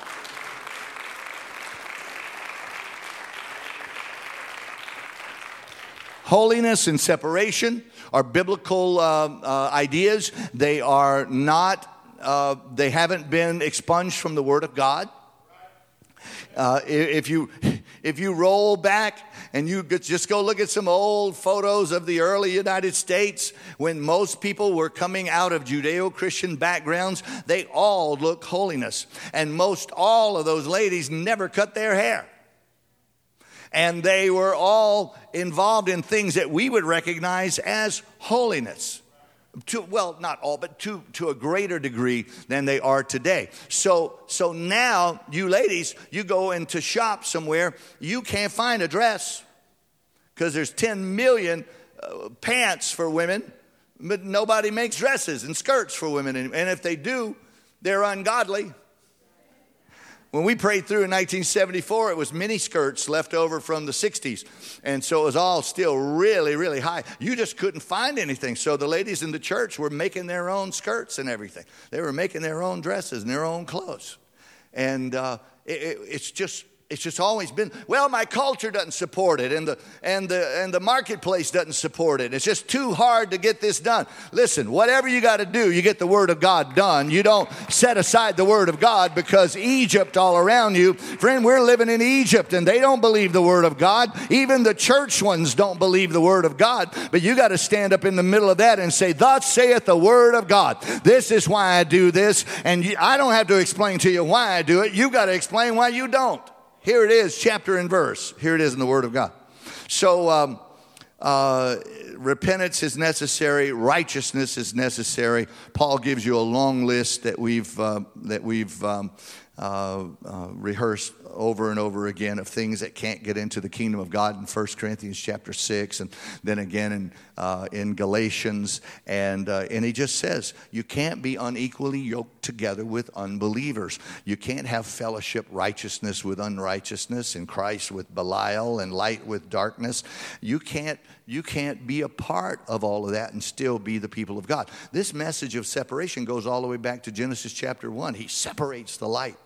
Holiness and separation are biblical uh, uh, ideas. They are not, uh, they haven't been expunged from the Word of God. Uh, if you if you roll back and you just go look at some old photos of the early United States, when most people were coming out of Judeo-Christian backgrounds, they all look holiness. And most all of those ladies never cut their hair. And they were all involved in things that we would recognize as holiness. To, well, not all, but to, to a greater degree than they are today. So, so now, you ladies, you go into shop somewhere, you can't find a dress because there's ten million uh, pants for women, but nobody makes dresses and skirts for women. And, and if they do, they're ungodly. When we prayed through in nineteen seventy-four, it was mini skirts left over from the sixties. And so it was all still really, really high. You just couldn't find anything. So the ladies in the church were making their own skirts and everything. They were making their own dresses and their own clothes. And uh, it, it, it's just... It's just always been, well, my culture doesn't support it, and the and the and the marketplace doesn't support it. It's just too hard to get this done. Listen, whatever you got to do, you get the Word of God done. You don't set aside the Word of God because Egypt all around you. Friend, we're living in Egypt, and they don't believe the Word of God. Even the church ones don't believe the Word of God. But you got to stand up in the middle of that and say, thus saith the Word of God. This is why I do this, and you, I don't have to explain to you why I do it. You got to explain why you don't. Here it is, chapter and verse. Here it is in the Word of God. So um, uh, repentance is necessary. Righteousness is necessary. Paul gives you a long list that we've uh, that we've um, uh, uh, rehearsed over and over again of things that can't get into the kingdom of God in First Corinthians chapter six, and then again in uh, in Galatians, and uh, and he just says you can't be unequally yoked together with unbelievers. You can't have fellowship, righteousness with unrighteousness, and Christ with Belial, and light with darkness. You can't you can't be a part of all of that and still be the people of God. This message of separation goes all the way back to Genesis chapter one. He separates the light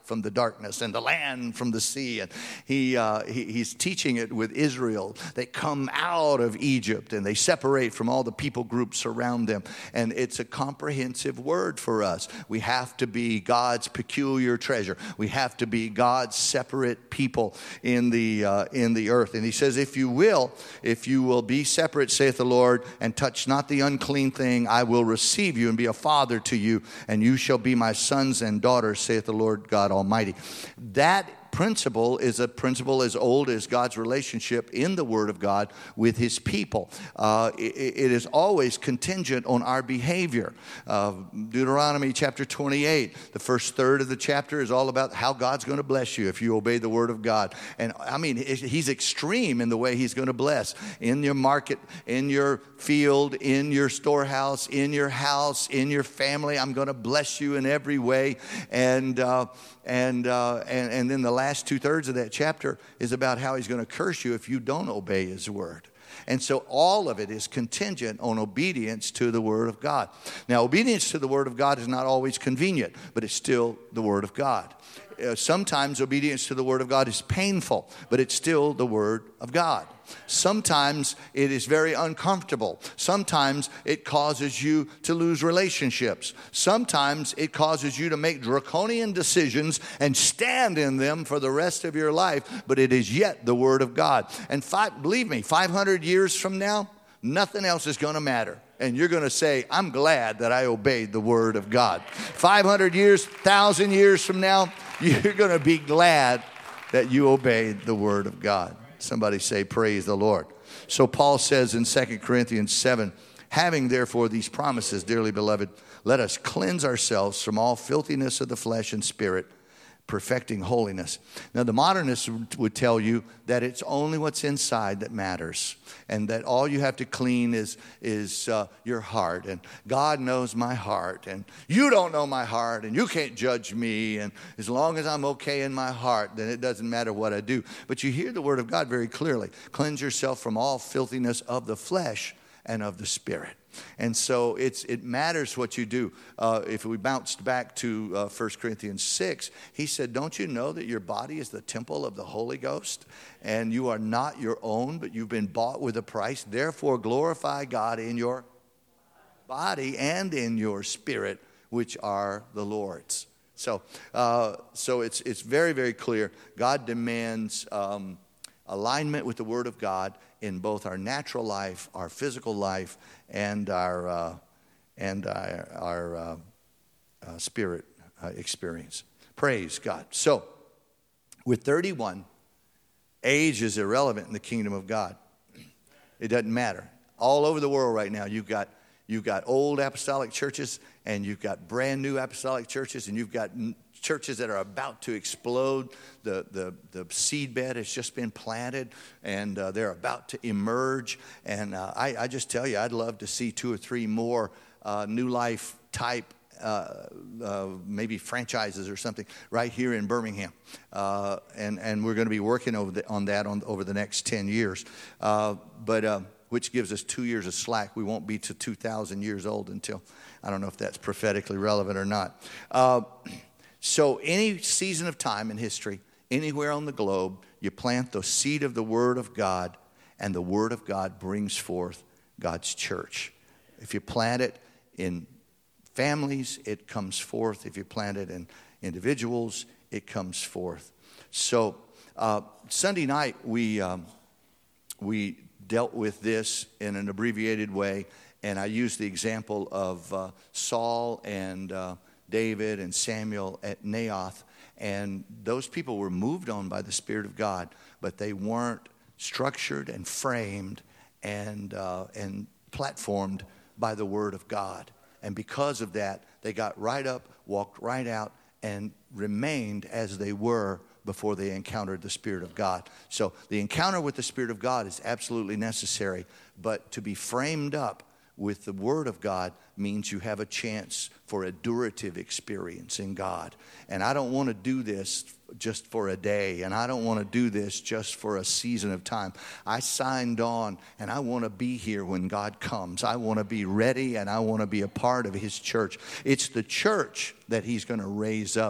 from the darkness and the land from the sea. And he, uh, he he's teaching it with Israel. They come out of Egypt and they separate from all the people groups around them. And it's a comprehensive word for us. We have to be God's peculiar treasure. We have to be God's separate people in the uh, in the earth. And he says, if you will, if you will be separate, saith the Lord, and touch not the unclean thing, I will receive you and be a father to you, and you shall be my sons and daughters, saith the Lord God Almighty. That principle is a principle as old as God's relationship in the Word of God with His people. Uh, it, it is always contingent on our behavior. Uh, Deuteronomy chapter twenty-eight, the first third of the chapter is all about how God's going to bless you if you obey the Word of God. And I mean, He's extreme in the way He's going to bless. In your market, in your field, in your storehouse, in your house, in your family, I'm going to bless you in every way. And uh, and, uh, and and then the last two thirds of that chapter is about how He's going to curse you if you don't obey His word. And so all of it is contingent on obedience to the Word of God. Now, obedience to the Word of God is not always convenient, but it's still the Word of God. Uh, sometimes obedience to the Word of God is painful, but it's still the Word of God. Sometimes it is very uncomfortable. Sometimes it causes you to lose relationships. Sometimes it causes you to make draconian decisions and stand in them for the rest of your life, but it is yet the Word of God. And five, believe me, five hundred years from now, nothing else is going to matter. And you're going to say, I'm glad that I obeyed the Word of God. five hundred years, one thousand years from now, you're going to be glad that you obeyed the Word of God. Somebody say, praise the Lord. So Paul says in Second Corinthians seven, having therefore these promises, dearly beloved, let us cleanse ourselves from all filthiness of the flesh and spirit, perfecting holiness. Now, the modernists would tell you that it's only what's inside that matters, and that all you have to clean is, is uh, your heart, and God knows my heart, and you don't know my heart, and you can't judge me, and as long as I'm okay in my heart, then it doesn't matter what I do. But you hear the Word of God very clearly. Cleanse yourself from all filthiness of the flesh and of the spirit. And so it's it matters what you do. Uh, if we bounced back to uh, First Corinthians six, he said, don't you know that your body is the temple of the Holy Ghost? And you are not your own, but you've been bought with a price. Therefore glorify God in your body and in your spirit, which are the Lord's. So uh, so it's, it's very, very clear. God demands um, alignment with the Word of God in both our natural life, our physical life, and our uh, and our, our uh, uh, spirit uh, experience. Praise God. So, with thirty-one, age is irrelevant in the kingdom of God. It doesn't matter. All over the world right now, you've got you've got old apostolic churches, and you've got brand new apostolic churches, and you've got churches that are about to explode. The, the, the seed bed has just been planted, and uh, they're about to emerge. And uh, I, I just tell you, I'd love to see two or three more uh, New Life type uh, uh, maybe franchises or something right here in Birmingham. Uh, and, and we're going to be working over the, on that on, over the next ten years. Uh, but uh, which gives us two years of slack. We won't be to two thousand years old until, I don't know if that's prophetically relevant or not. Uh, So any season of time in history, anywhere on the globe, you plant the seed of the Word of God, and the Word of God brings forth God's church. If you plant it in families, it comes forth. If you plant it in individuals, it comes forth. So uh, Sunday night, we um, we dealt with this in an abbreviated way, and I used the example of uh, Saul and uh, David and Samuel at Naioth, and those people were moved on by the Spirit of God, but they weren't structured and framed and uh, and platformed by the Word of God. And because of that, they got right up, walked right out, and remained as they were before they encountered the Spirit of God. So the encounter with the Spirit of God is absolutely necessary, but to be framed up with the Word of God means you have a chance for a durative experience in God. And I don't want to do this just for a day, and I don't want to do this just for a season of time. I signed on, and I want to be here when God comes. I want to be ready, and I want to be a part of His church. It's the church that He's going to raise up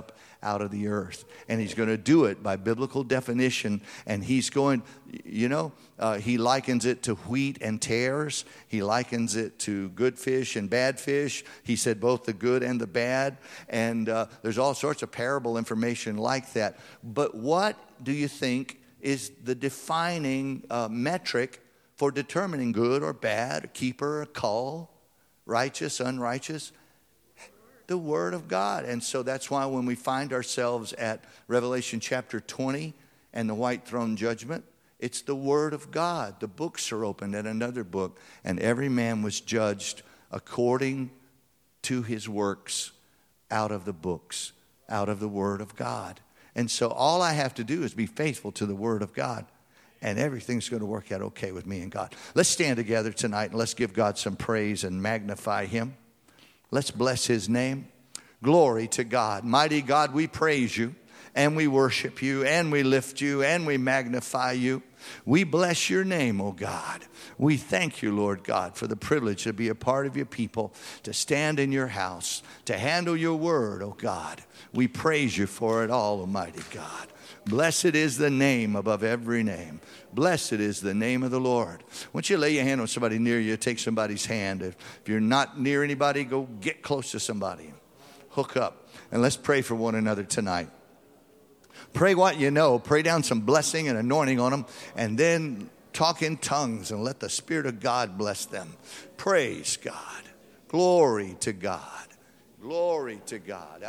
out of the earth. And he's going to do it by biblical definition. And he's going, you know, uh, he likens it to wheat and tares. He likens it to good fish and bad fish. He said both the good and the bad. And uh, there's all sorts of parable information like that. But what do you think is the defining uh, metric for determining good or bad, a keeper, a cull, righteous, unrighteous? The Word of God. And so that's why when we find ourselves at Revelation chapter twenty and the white throne judgment, it's the Word of God. The books are opened at another book, and every man was judged according to his works out of the books, out of the Word of God. And so all I have to do is be faithful to the Word of God, and everything's going to work out okay with me and God. Let's stand together tonight and let's give God some praise and magnify Him. Let's bless His name. Glory to God. Mighty God, we praise you and we worship you and we lift you and we magnify you. We bless your name, oh God. We thank you, Lord God, for the privilege to be a part of your people, to stand in your house, to handle your word, oh God. We praise you for it all, Almighty God. Blessed is the name above every name. Blessed is the name of the Lord. Won't you lay your hand on somebody near you, take somebody's hand. If, if you're not near anybody, go get close to somebody. Hook up. And let's pray for one another tonight. Pray what you know. Pray down some blessing and anointing on them. And then talk in tongues and let the Spirit of God bless them. Praise God. Glory to God. Glory to God.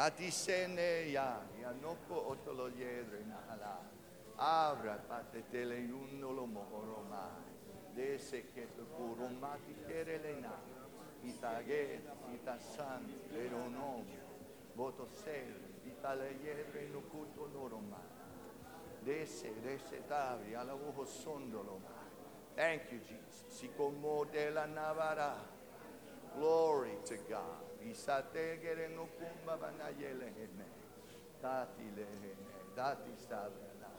Abra patetele yundolo mohoroma. Dese que tu kurumati kerelena. Itage, itasan, leronom. Voto sel, italeyere no kuto noroma. Dese, dese tavi, ala vojo sondoloma. Thank you, Jesus. Si como de la navara. Glory to God. Isate gere no kumba banayele hene. Dati lehene, dati sabe.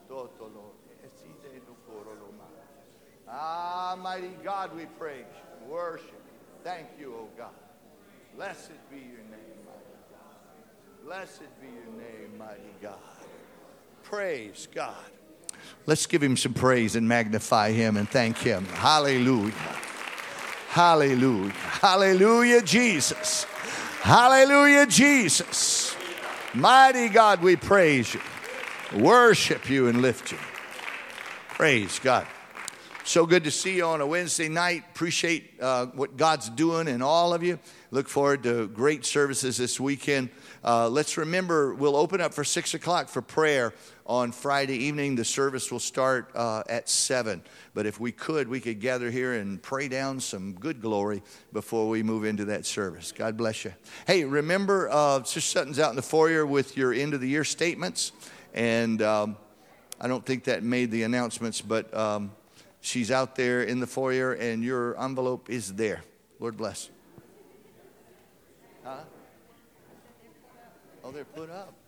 Ah, mighty God, we praise you, worship you. Thank you, oh God. Blessed be your name, mighty God. Blessed be your name, mighty God. Praise God. Let's give him some praise and magnify him and thank him. Hallelujah. Hallelujah. Hallelujah, Jesus. Hallelujah, Jesus. Mighty God, we praise you. Worship you and lift you. Praise God. So good to see you on a Wednesday night. Appreciate uh, what God's doing in all of you. Look forward to great services this weekend. Uh, let's remember, we'll open up for six o'clock for prayer on Friday evening. The service will start uh, at seven. But if we could, we could gather here and pray down some good glory before we move into that service. God bless you. Hey, remember, uh, Sister Sutton's out in the foyer with your end of the year statements. And um, I don't think that made the announcements, but um, she's out there in the foyer, and your envelope is there. Lord bless. Huh? Oh, they're put up.